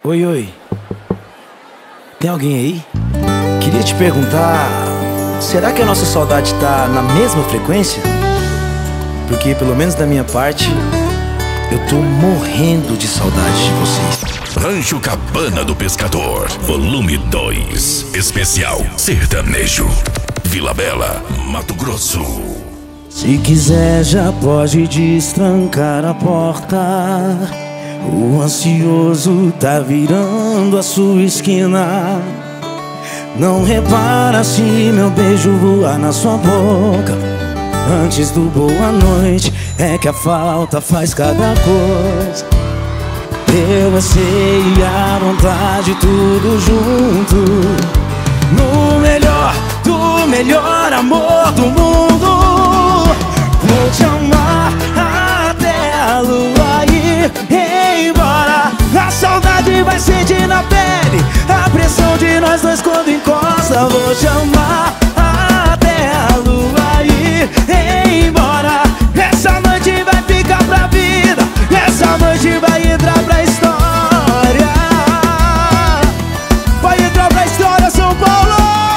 Oi, oi. Tem alguém aí? Queria te perguntar, será que a nossa saudade tá na mesma frequência? Porque, pelo menos da minha parte, eu tô morrendo de saudade de vocês. Rancho Cabana do Pescador, volume 2, especial sertanejo, Vila Bela, Mato Grosso. Se quiser já pode destrancar a porta. O ansioso tá virando a sua esquina. Não repara se meu beijo voar na sua boca. Antes do boa noite é que a falta faz cada coisa. Eu, você e a vontade, tudo junto. No melhor do melhor amor do mundo. Vou te amar até a lua ir embora. A saudade vai sentir na pele a pressão de nós dois quando encosta. Vou te amar até a lua ir embora. Essa noite vai ficar pra vida. Essa noite vai entrar pra história. Vai entrar pra história, São Paulo.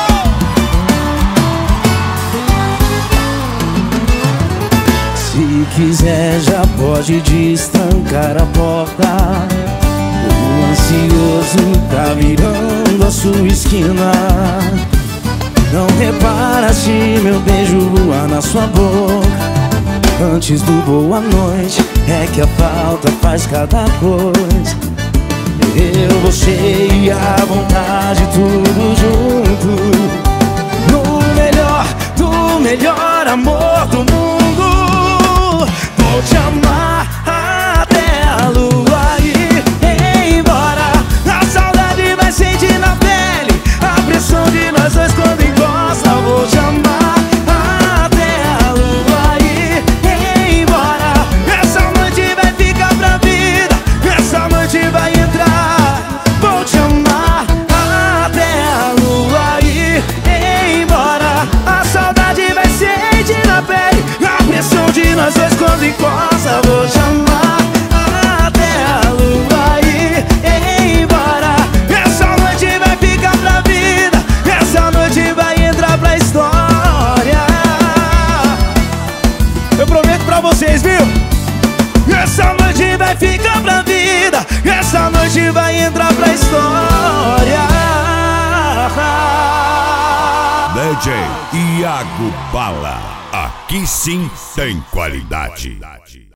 Se quiser já pode destrancar a porta. O ansioso tá virando a sua esquina. Não repara se meu beijo voar na sua boca. Antes do boa noite é que a falta faz cada coisa. Eu, você e a vontade, tudo junto. No melhor do melhor amor do mundo. Vou te amar até a lua ir embora. A saudade vai sentir na pele a pressão de nós dois quando encosta. Vou te amar até a lua ir embora. Essa noite vai ficar pra vida. Essa noite vai entrar. Vou te amar até a lua ir embora. A saudade vai sentir na pele a pressão de nós dois quando encosta. Vou te amar até a lua ir embora. Essa noite vai ficar pra vida. Essa noite vai entrar pra história. Eu prometo pra vocês, viu? Essa noite vai ficar pra vida. Essa noite vai entrar pra história. DJ Iago Bala, aqui sim tem qualidade.